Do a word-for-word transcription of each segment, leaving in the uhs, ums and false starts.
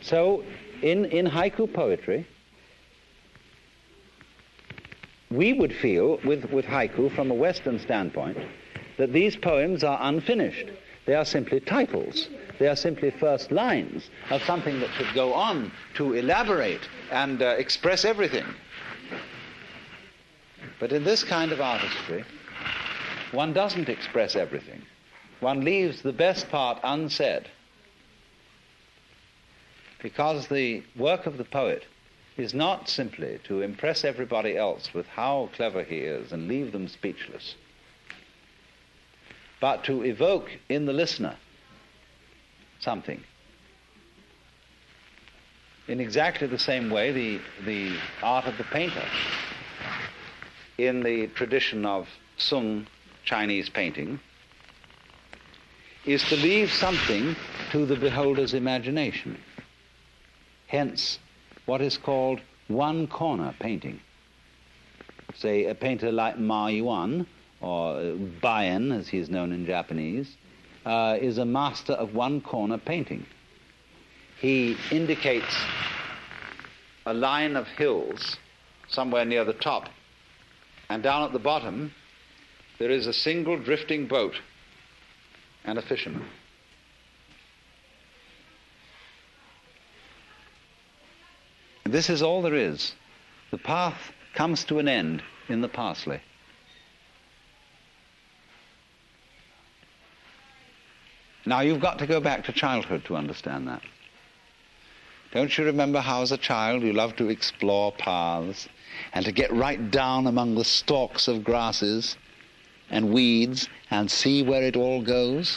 So in, in haiku poetry, we would feel, with, with haiku from a Western standpoint, that these poems are unfinished. They are simply titles. They are simply first lines of something that should go on to elaborate and uh, express everything. But in this kind of artistry, one doesn't express everything. One leaves the best part unsaid, because the work of the poet is not simply to impress everybody else with how clever he is and leave them speechless, but to evoke in the listener something. In exactly the same way, the, the art of the painter, in the tradition of Sung Chinese painting, is to leave something to the beholder's imagination. Hence, what is called one-corner painting. Say, a painter like Ma Yuan, or Baien, as he is known in Japanese, uh, is a master of one-corner painting. He indicates a line of hills somewhere near the top, and down at the bottom there is a single drifting boat and a fisherman. This is all there is. The path comes to an end in the parsley. Now you've got to go back to childhood to understand that. Don't you remember how as a child you loved to explore paths and to get right down among the stalks of grasses and weeds and see where it all goes?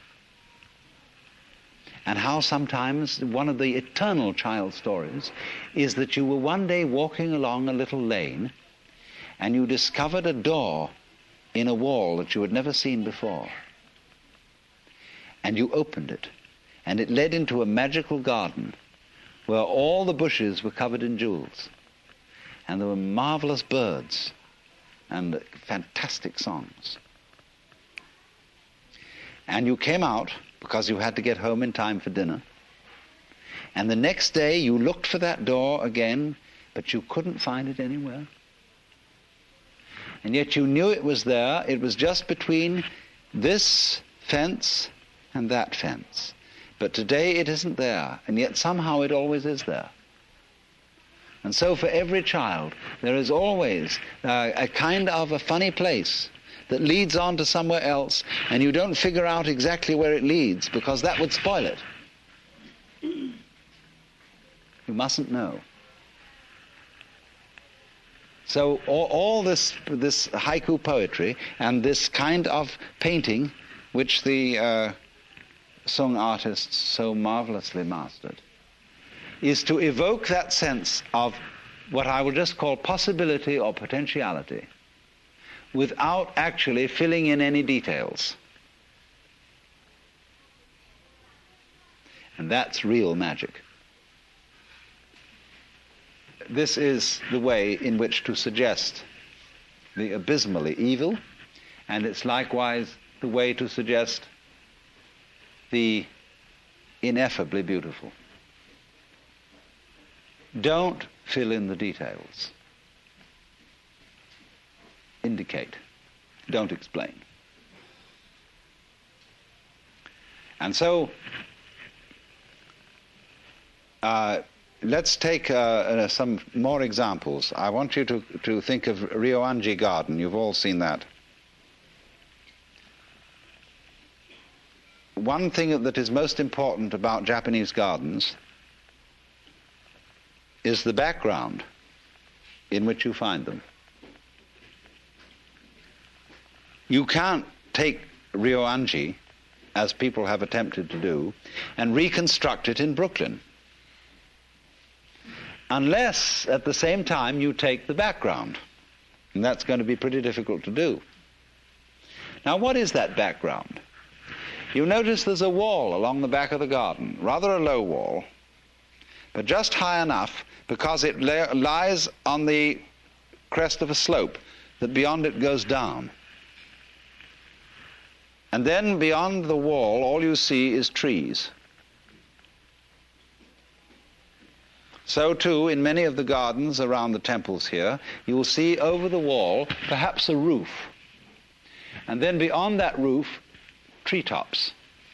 And how sometimes one of the eternal child stories is that you were one day walking along a little lane and you discovered a door in a wall that you had never seen before. And you opened it, and it led into a magical garden where all the bushes were covered in jewels, and there were marvelous birds and fantastic songs. And you came out because you had to get home in time for dinner, and the next day you looked for that door again, but you couldn't find it anywhere. And yet you knew it was there. It was just between this fence and that fence. But today it isn't there, and yet somehow it always is there. And so for every child, there is always uh, a kind of a funny place that leads on to somewhere else, and you don't figure out exactly where it leads, because that would spoil it. You mustn't know. So all, all this, this haiku poetry and this kind of painting, which the uh, Sung artists so marvelously mastered, is to evoke that sense of what I will just call possibility or potentiality without actually filling in any details. And that's real magic. This is the way in which to suggest the abysmally evil, and it's likewise the way to suggest the ineffably beautiful. Don't fill in the details. Indicate. Don't explain. And so, uh, let's take uh, uh, some more examples. I want you to, to think of Ryoanji Garden. You've all seen that. One thing that is most important about Japanese gardens is the background in which you find them. You can't take Ryoanji, as people have attempted to do, and reconstruct it in Brooklyn, unless at the same time you take the background. And that's going to be pretty difficult to do. Now, what is that background? You notice there's a wall along the back of the garden, rather a low wall, but just high enough because it li- lies on the crest of a slope that beyond it goes down. And then beyond the wall, all you see is trees. So too, in many of the gardens around the temples here, you will see over the wall perhaps a roof. And then beyond that roof, treetops.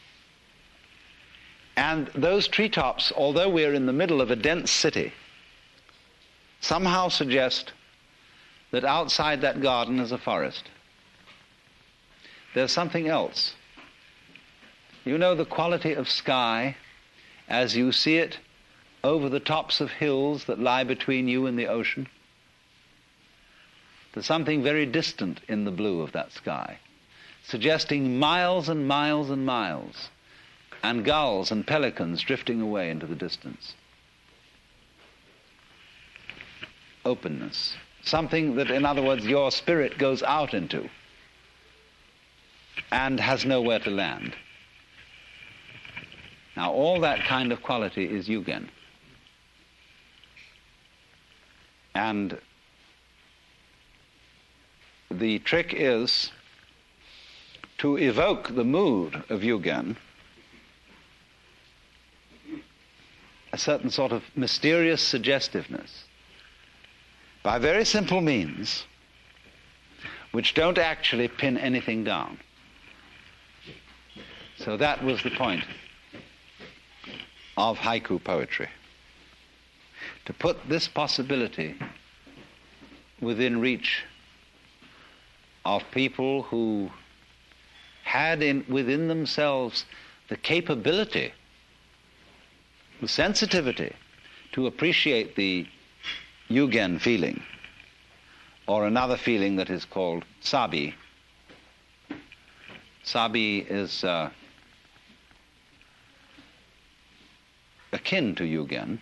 And those treetops, although we're in the middle of a dense city, somehow suggest that outside that garden is a forest. There's something else. You know the quality of sky as you see it over the tops of hills that lie between you and the ocean? There's something very distant in the blue of that sky, suggesting miles and miles and miles, and gulls and pelicans drifting away into the distance. Openness. Something that, in other words, your spirit goes out into and has nowhere to land. Now, all that kind of quality is Yugen. And the trick is to evoke the mood of Yugen, a certain sort of mysterious suggestiveness, by very simple means, which don't actually pin anything down. So that was the point of haiku poetry, to put this possibility within reach of people who had in, within themselves the capability, the sensitivity to appreciate the Yugen feeling, or another feeling that is called sabi. Sabi is uh, akin to Yugen,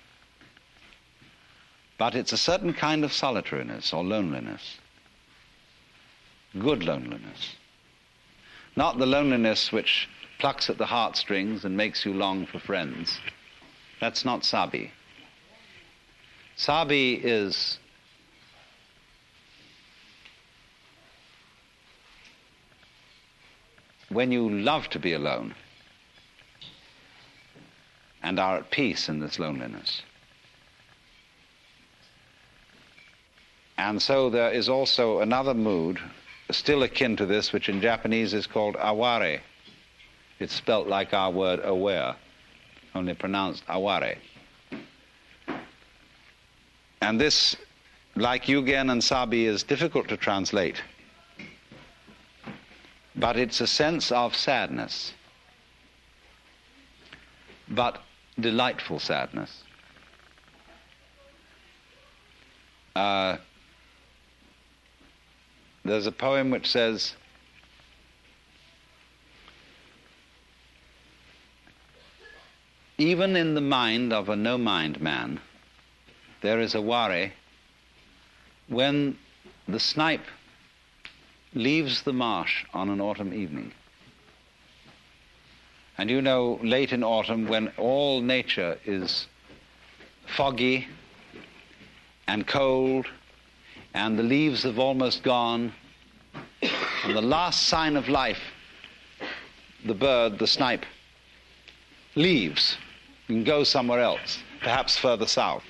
but it's a certain kind of solitariness or loneliness, good loneliness, not the loneliness which plucks at the heartstrings and makes you long for friends. That's not sabi. Sabi is when you love to be alone and are at peace in this loneliness. And so there is also another mood, still akin to this, which in Japanese is called aware. It's spelt like our word aware, only pronounced aware. And this, like Yugen and sabi, is difficult to translate. But it's a sense of sadness, but delightful sadness. Uh, there's a poem which says, even in the mind of a no-mind man, there is a ware when the snipe leaves the marsh on an autumn evening. And you know, late in autumn, when all nature is foggy and cold, and the leaves have almost gone, and the last sign of life, the bird, the snipe, leaves and goes somewhere else, perhaps further south.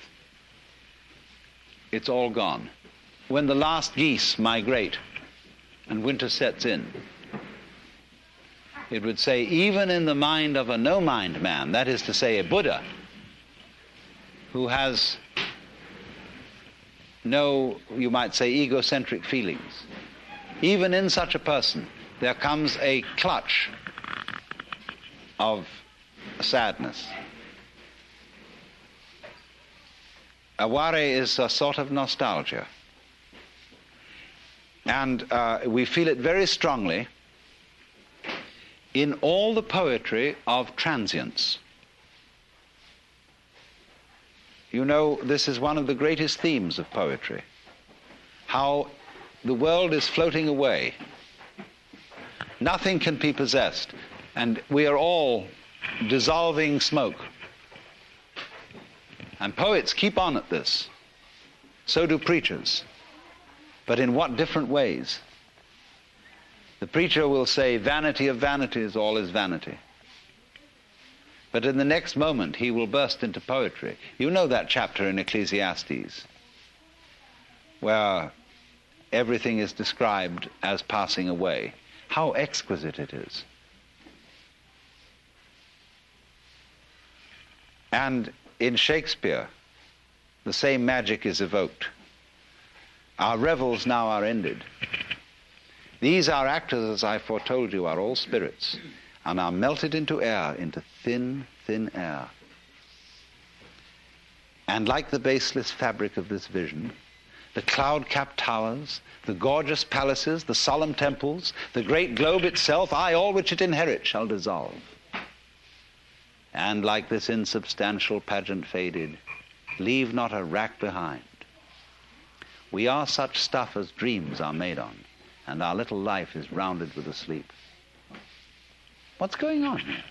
It's all gone. When the last geese migrate and winter sets in, it would say, even in the mind of a no-mind man, that is to say, a Buddha, who has no, you might say, egocentric feelings, even in such a person, there comes a clutch of sadness. Aware is a sort of nostalgia. And uh, we feel it very strongly in all the poetry of transience. You know, this is one of the greatest themes of poetry, how the world is floating away. Nothing can be possessed, and we are all dissolving smoke. And poets keep on at this. So do preachers. But in what different ways? The preacher will say, vanity of vanities, all is vanity. But in the next moment, he will burst into poetry. You know that chapter in Ecclesiastes, where everything is described as passing away. How exquisite it is. And in Shakespeare, the same magic is evoked. Our revels now are ended. These our actors, as I foretold you, are all spirits, and are melted into air, into thin, thin air. And like the baseless fabric of this vision, the cloud-capped towers, the gorgeous palaces, the solemn temples, the great globe itself, aye, all which it inherits, shall dissolve. And like this insubstantial pageant faded, leave not a rack behind. We are such stuff as dreams are made on, and our little life is rounded with a sleep. What's going on here?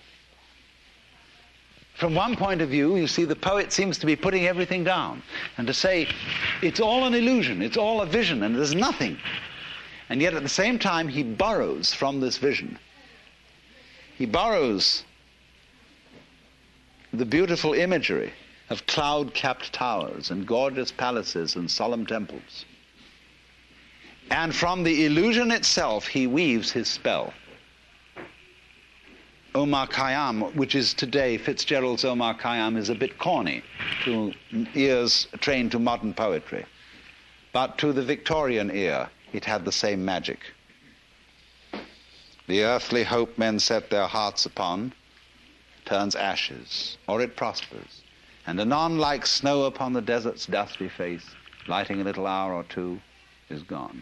From one point of view, you see, the poet seems to be putting everything down and to say it's all an illusion, it's all a vision, and there's nothing. And yet at the same time, he borrows from this vision. He borrows the beautiful imagery of cloud-capped towers and gorgeous palaces and solemn temples. And from the illusion itself, he weaves his spell. Omar Khayyam, which is today Fitzgerald's Omar Khayyam, is a bit corny to ears trained to modern poetry. But to the Victorian ear, it had the same magic. The earthly hope men set their hearts upon turns ashes, or it prospers, and anon like snow upon the desert's dusty face, lighting a little hour or two, is gone.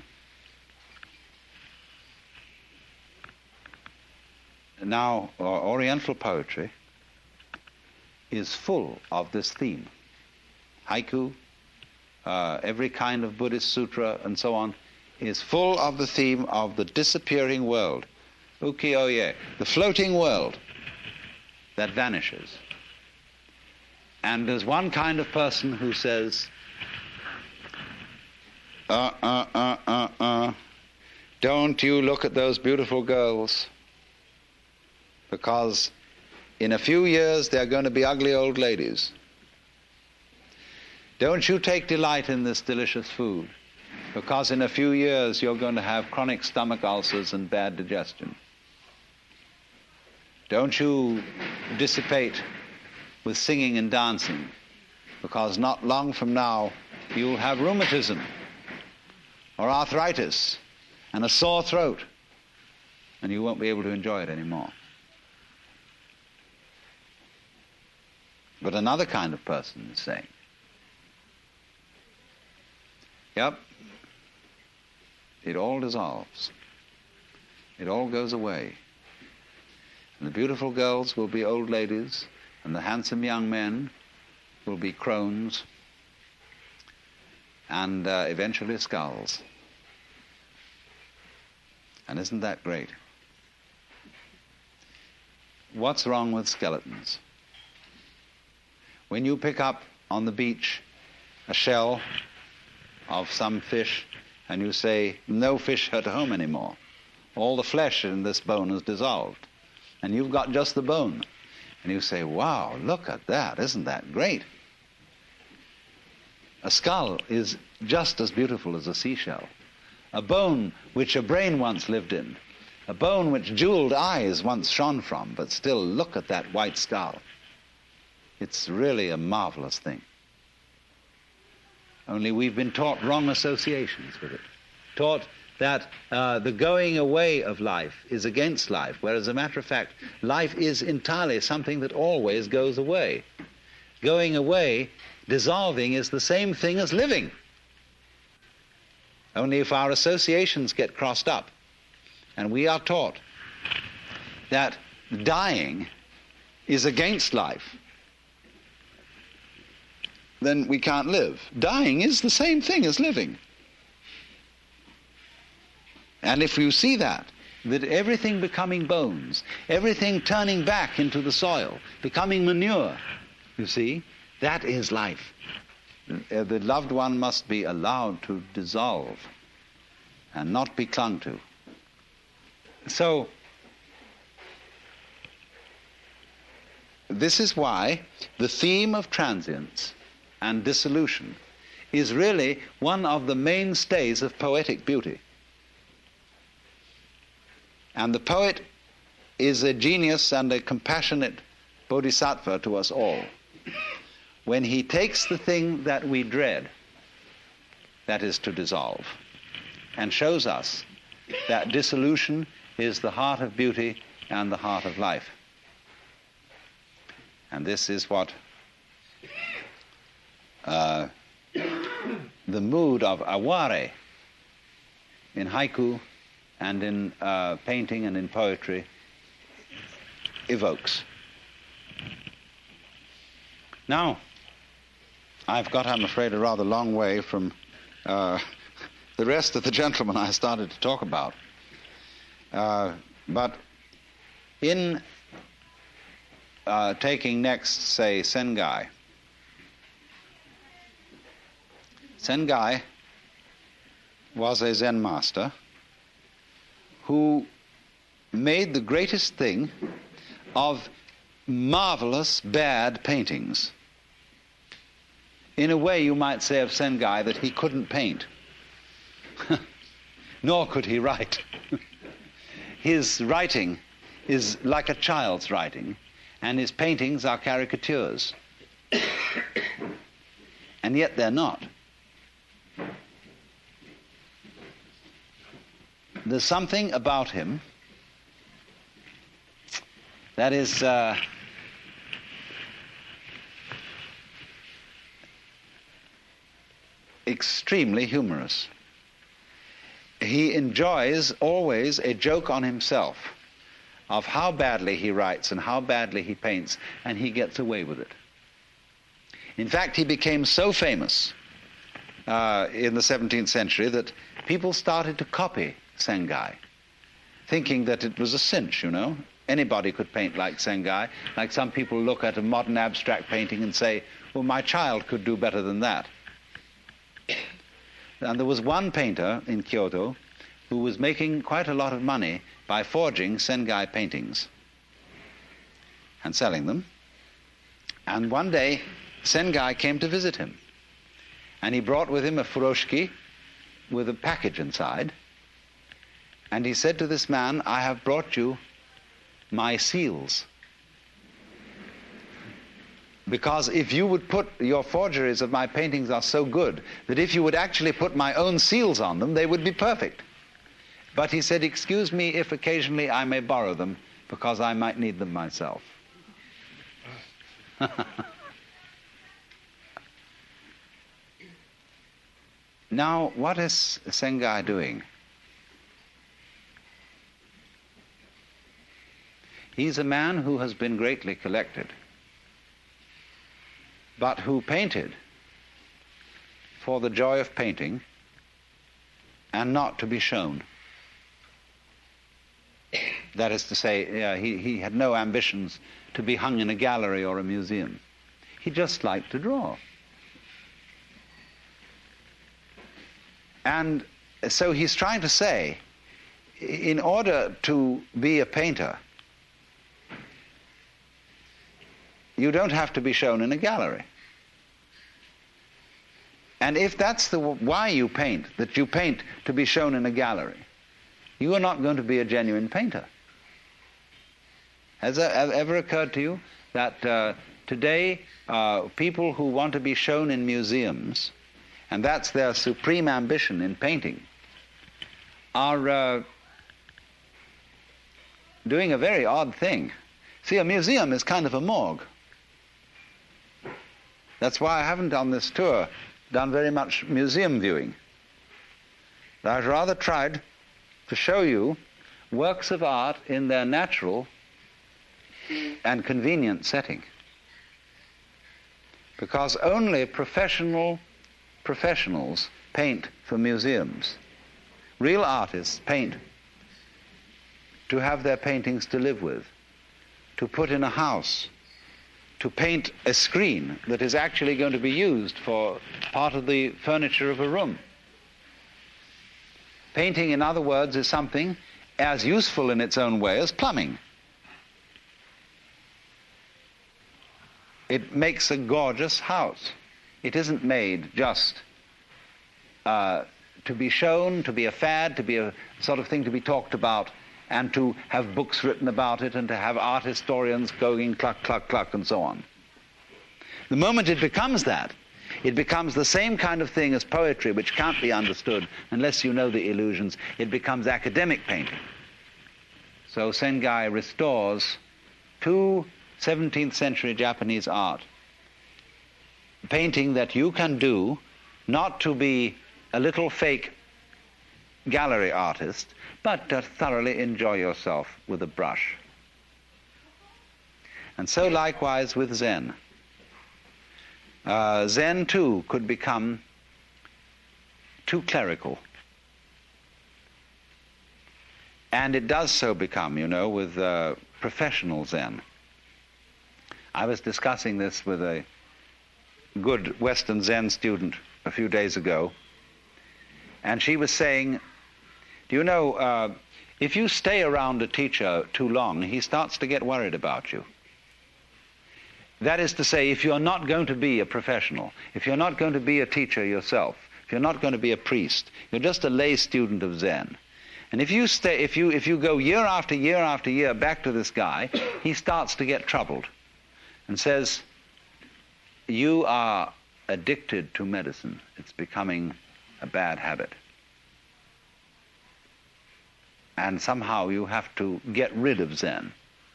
Now, Oriental poetry is full of this theme. Haiku, uh, every kind of Buddhist sutra, and so on, is full of the theme of the disappearing world, ukiyo-e, the floating world that vanishes. And there's one kind of person who says, uh, uh, uh, uh, uh, don't you look at those beautiful girls, because in a few years they're going to be ugly old ladies. Don't you take delight in this delicious food, because in a few years you're going to have chronic stomach ulcers and bad digestion. Don't you dissipate with singing and dancing, because not long from now you'll have rheumatism or arthritis and a sore throat, and you won't be able to enjoy it anymore. But another kind of person is saying, yep, it all dissolves. It all goes away. And the beautiful girls will be old ladies, and the handsome young men will be crones, and uh, eventually skulls. And isn't that great? What's wrong with skeletons? When you pick up on the beach a shell of some fish and you say, no fish at home anymore, all the flesh in this bone is dissolved, and you've got just the bone, and you say, wow, look at that, isn't that great? A skull is just as beautiful as a seashell. A bone which a brain once lived in, a bone which jeweled eyes once shone from, but still look at that white skull. It's really a marvelous thing. Only we've been taught wrong associations with it. Taught that uh, the going away of life is against life, whereas as a matter of fact, life is entirely something that always goes away. Going away, dissolving, is the same thing as living. Only if our associations get crossed up, and we are taught that dying is against life, then we can't live. Dying is the same thing as living. And if you see that, that everything becoming bones, everything turning back into the soil, becoming manure, you see, that is life. The loved one must be allowed to dissolve and not be clung to. So, this is why the theme of transience and dissolution is really one of the mainstays of poetic beauty. And the poet is a genius and a compassionate bodhisattva to us all. When he takes the thing that we dread, that is to dissolve, and shows us that dissolution is the heart of beauty and the heart of life. And this is what uh, the mood of aware in haiku and in uh, painting and in poetry evokes. Now, I've got, I'm afraid, a rather long way from uh, the rest of the gentlemen I started to talk about. Uh, but in uh, taking next, say, Sengai, Sengai was a Zen master who made the greatest thing of marvelous bad paintings. In a way, you might say of Sengai that he couldn't paint, nor could he write. His writing is like a child's writing, and his paintings are caricatures. And yet they're not. There's something about him that is uh, extremely humorous. He enjoys always a joke on himself of how badly he writes and how badly he paints, and he gets away with it. In fact, he became so famous uh, in the seventeenth century that people started to copy Sengai, thinking that it was a cinch, you know. Anybody could paint like Sengai. Like some people look at a modern abstract painting and say, well, my child could do better than that. And there was one painter in Kyoto who was making quite a lot of money by forging Sengai paintings and selling them. And one day, Sengai came to visit him. And he brought with him a furoshiki with a package inside. And he said to this man, I have brought you my seals. Because if you would put, your forgeries of my paintings are so good that if you would actually put my own seals on them, they would be perfect. But he said, excuse me if occasionally I may borrow them, because I might need them myself. Now, what is Sengai doing? He's a man who has been greatly collected, but who painted for the joy of painting and not to be shown. That is to say, uh, he, he had no ambitions to be hung in a gallery or a museum. He just liked to draw. And so he's trying to say, in order to be a painter, you don't have to be shown in a gallery. And if that's the why you paint, that you paint to be shown in a gallery, you are not going to be a genuine painter. Has it ever occurred to you that uh, today uh, people who want to be shown in museums, and that's their supreme ambition in painting, are uh, doing a very odd thing. See, a museum is kind of a morgue. That's why I haven't on this tour done very much museum viewing. I've rather tried to show you works of art in their natural and convenient setting. Because only professional professionals paint for museums. Real artists paint to have their paintings to live with, to put in a house, to paint a screen that is actually going to be used for part of the furniture of a room. Painting, in other words, is something as useful in its own way as plumbing. it makes a gorgeous house. It isn't made just uh, to be shown, to be a fad, to be a sort of thing to be talked about, and to have books written about it, and to have art historians going cluck, cluck, cluck, and so on. The moment it becomes that, it becomes the same kind of thing as poetry, which can't be understood unless you know the illusions. It becomes academic painting. So Sengai restores to seventeenth century Japanese art painting that you can do not to be a little fake gallery artist, but to thoroughly enjoy yourself with a brush. And so likewise with Zen. Uh, Zen, too, could become too clerical. And it does so become, you know, with uh, professional Zen. I was discussing this with a good Western Zen student a few days ago, and she was saying, do you know, uh, if you stay around a teacher too long, he starts to get worried about you. That is to say, if you're not going to be a professional, if you're not going to be a teacher yourself, if you're not going to be a priest, you're just a lay student of Zen. And if you stay, if you if you go year after year after year back to this guy, he starts to get troubled and says, you are addicted to medicine. It's becoming a bad habit. And somehow you have to get rid of Zen.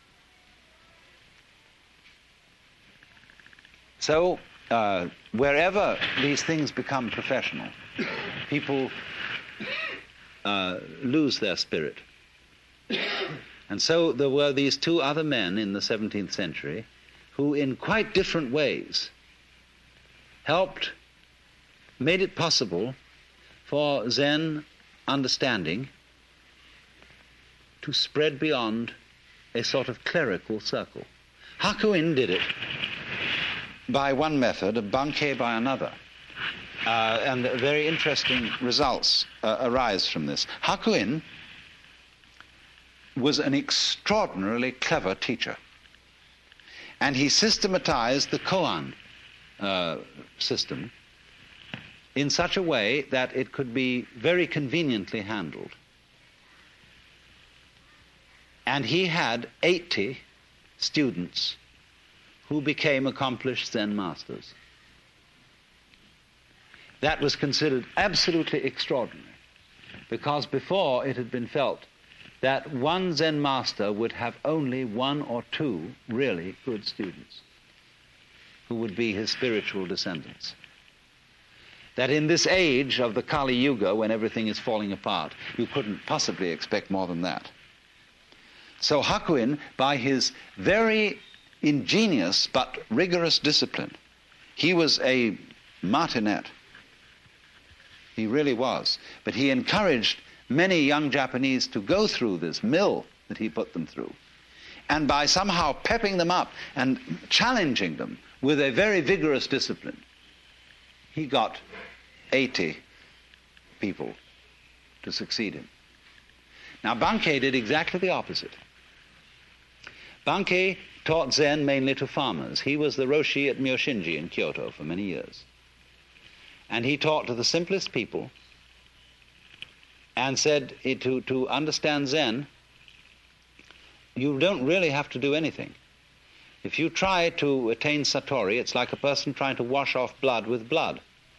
So, uh, wherever these things become professional, people uh, lose their spirit. And so there were these two other men in the seventeenth century who, in quite different ways, helped, made it possible for Zen understanding to spread beyond a sort of clerical circle. Hakuin did it by one method, Bankei by another. Uh, and very interesting results uh, arise from this. Hakuin was an extraordinarily clever teacher. And he systematized the koan uh, system in such a way that it could be very conveniently handled. And he had eighty students who became accomplished Zen masters. That was considered absolutely extraordinary, because before it had been felt that one Zen master would have only one or two really good students who would be his spiritual descendants. That in this age of the Kali Yuga, when everything is falling apart, you couldn't possibly expect more than that. So Hakuin, by his very ingenious but rigorous discipline, he was a martinet. He really was. But he encouraged many young Japanese to go through this mill that he put them through. And by somehow pepping them up and challenging them with a very vigorous discipline, he got eighty people to succeed him. Now, Bankei did exactly the opposite. Bankei taught Zen mainly to farmers. He was the Roshi at Myoshinji in Kyoto for many years. And he taught to the simplest people and said to, to understand Zen, you don't really have to do anything. If you try to attain Satori, it's like a person trying to wash off blood with blood.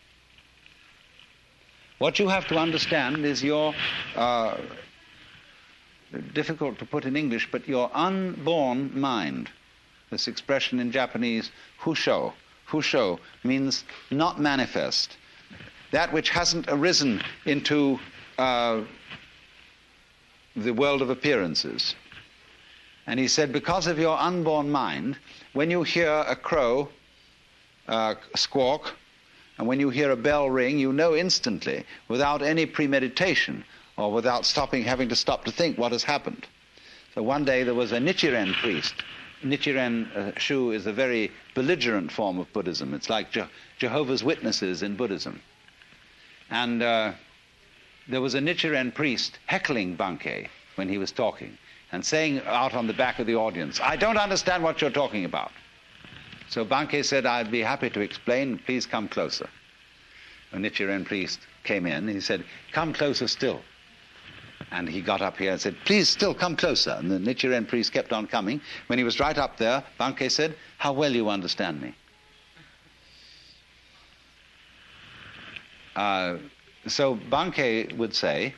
What you have to understand is your, uh, difficult to put in English, but your unborn mind. This expression in Japanese, husho. Husho means not manifest. That which hasn't arisen into uh, the world of appearances. And he said, because of your unborn mind, when you hear a crow uh, squawk, and when you hear a bell ring, you know instantly, without any premeditation, or without stopping, having to stop to think what has happened. So one day there was a Nichiren priest. Nichiren uh, Shu is a very belligerent form of Buddhism. It's like Je- Jehovah's Witnesses in Buddhism. And uh, there was a Nichiren priest heckling Bankei when he was talking, and saying out on the back of the audience, I don't understand what you're talking about. So Bankei said, I'd be happy to explain, please come closer. A Nichiren priest came in, and he said, come closer still. And he got up here and said, please still come closer. And the Nichiren priest kept on coming. When he was right up there, Bankei said, how well you understand me. Uh, so Bankei would say,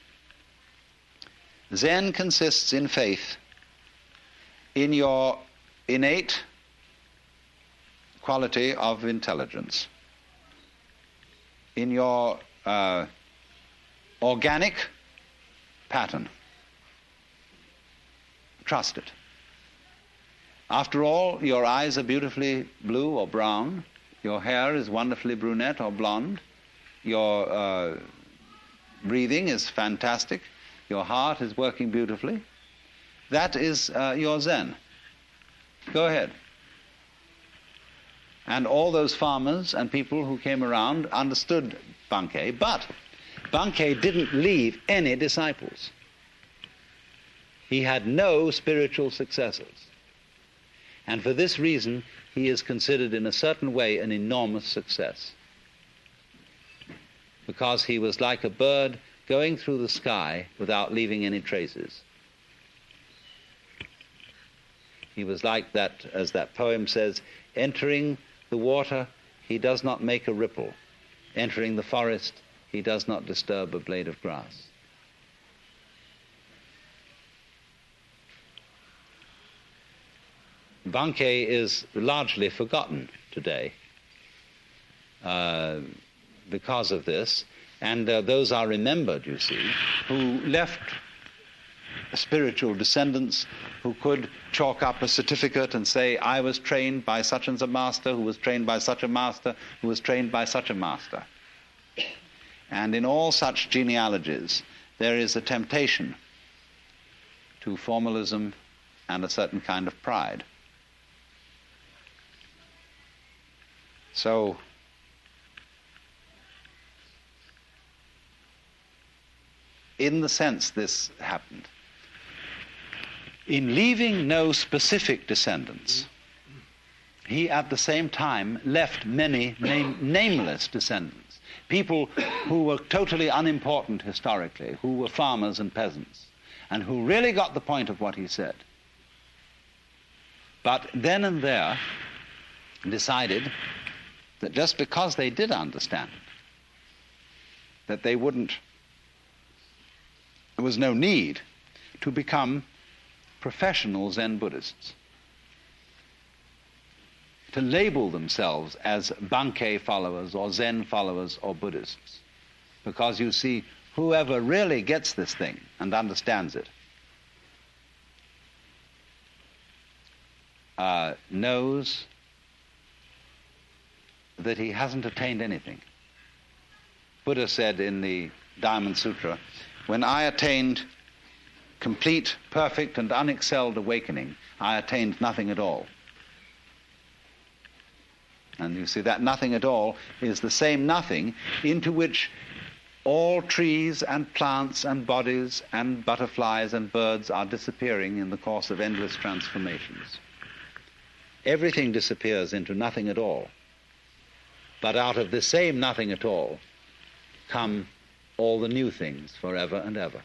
Zen consists in faith in your innate quality of intelligence, in your uh, organic pattern. Trust it. After all, your eyes are beautifully blue or brown, your hair is wonderfully brunette or blonde, your uh, breathing is fantastic, your heart is working beautifully. That is uh, your Zen. Go ahead. And all those farmers and people who came around understood Bankei, but Bankei didn't leave any disciples. He had no spiritual successors. And for this reason, he is considered in a certain way an enormous success. Because he was like a bird going through the sky without leaving any traces. He was like that, as that poem says, entering the water, he does not make a ripple. Entering the forest, he does not disturb a blade of grass. Bankei is largely forgotten today uh, because of this, and uh, those are remembered, you see, who left spiritual descendants who could chalk up a certificate and say, I was trained by such and a master, who was trained by such a master, who was trained by such a master. And in all such genealogies, there is a temptation to formalism and a certain kind of pride. So, in the sense this happened, in leaving no specific descendants, he at the same time left many name, nameless descendants, people who were totally unimportant historically, who were farmers and peasants, and who really got the point of what he said. But then and there decided that just because they did understand it, that they wouldn't, there was no need to become professional Zen Buddhists, to label themselves as Bankei followers or Zen followers or Buddhists. Because you see, whoever really gets this thing and understands it uh, knows that he hasn't attained anything. Buddha said in the Diamond Sutra, when I attained complete, perfect, and unexcelled awakening, I attained nothing at all. And you see, that nothing at all is the same nothing into which all trees and plants and bodies and butterflies and birds are disappearing in the course of endless transformations. Everything disappears into nothing at all. But out of the same nothing at all come all the new things forever and ever.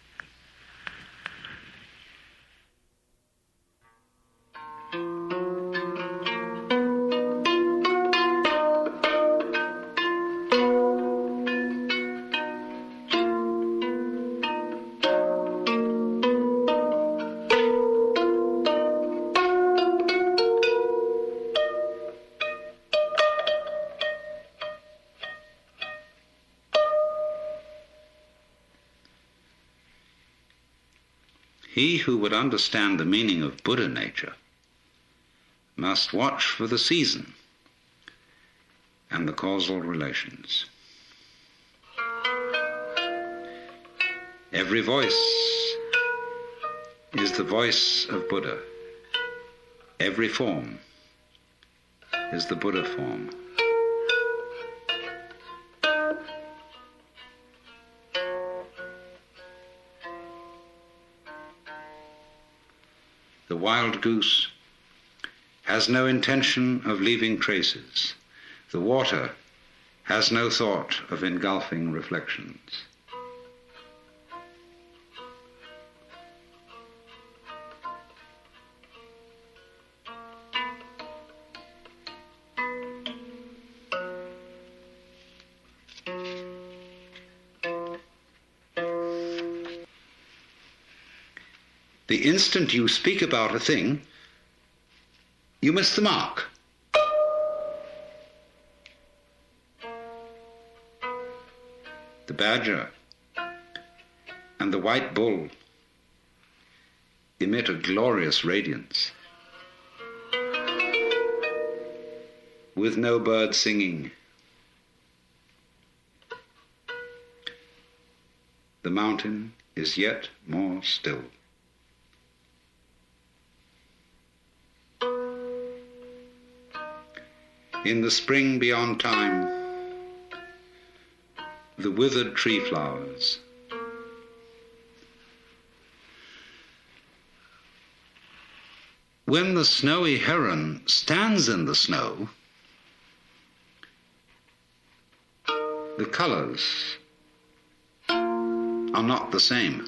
He who would understand the meaning of Buddha nature must watch for the season and the causal relations. Every voice is the voice of Buddha. Every form is the Buddha form. The wild goose has no intention of leaving traces. The water has no thought of engulfing reflections. The instant you speak about a thing, you miss the mark. The badger and the white bull emit a glorious radiance, with no bird singing. The mountain is yet more still. In the spring beyond time, the withered tree flowers, when the snowy heron stands in the snow, the colors are not the same.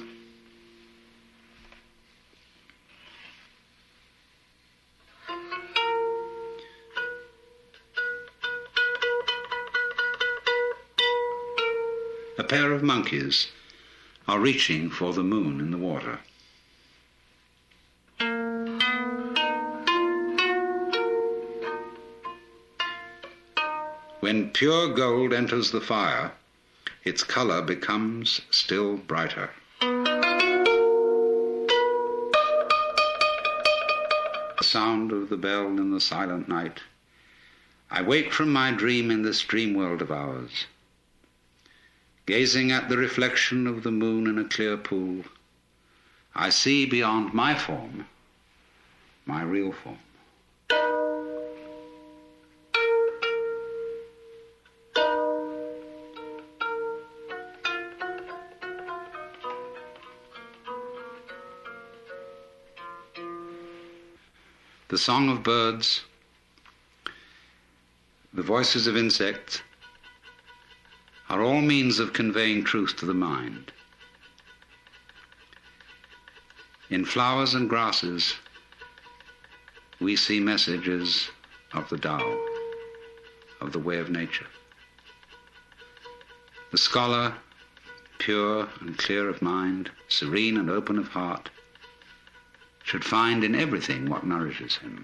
A pair of monkeys are reaching for the moon in the water. When pure gold enters the fire, its color becomes still brighter. The sound of the bell in the silent night. I wake from my dream in this dream world of ours. Gazing at the reflection of the moon in a clear pool, I see beyond my form, my real form. The song of birds, the voices of insects, are all means of conveying truth to the mind. In flowers and grasses, we see messages of the Tao, of the way of nature. The scholar, pure and clear of mind, serene and open of heart, should find in everything what nourishes him.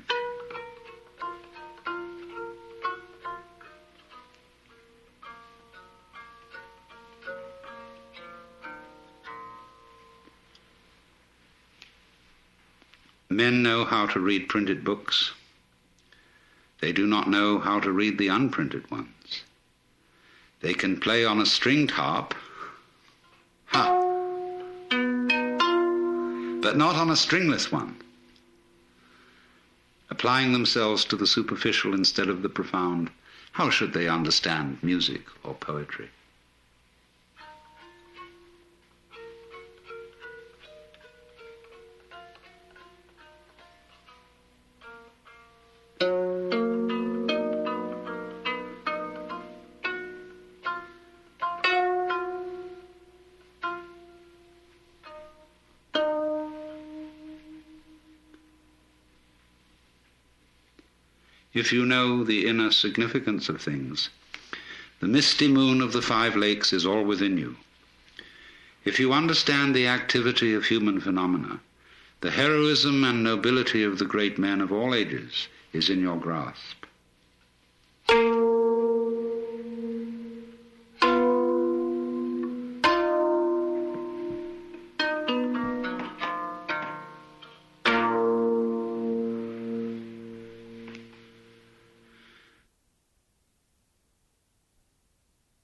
Men know how to read printed books. They do not know how to read the unprinted ones. They can play on a stringed harp, ha, but not on a stringless one, applying themselves to the superficial instead of the profound. How should they understand music or poetry? If you know the inner significance of things, the misty moon of the five lakes is all within you. If you understand the activity of human phenomena, the heroism and nobility of the great men of all ages is in your grasp.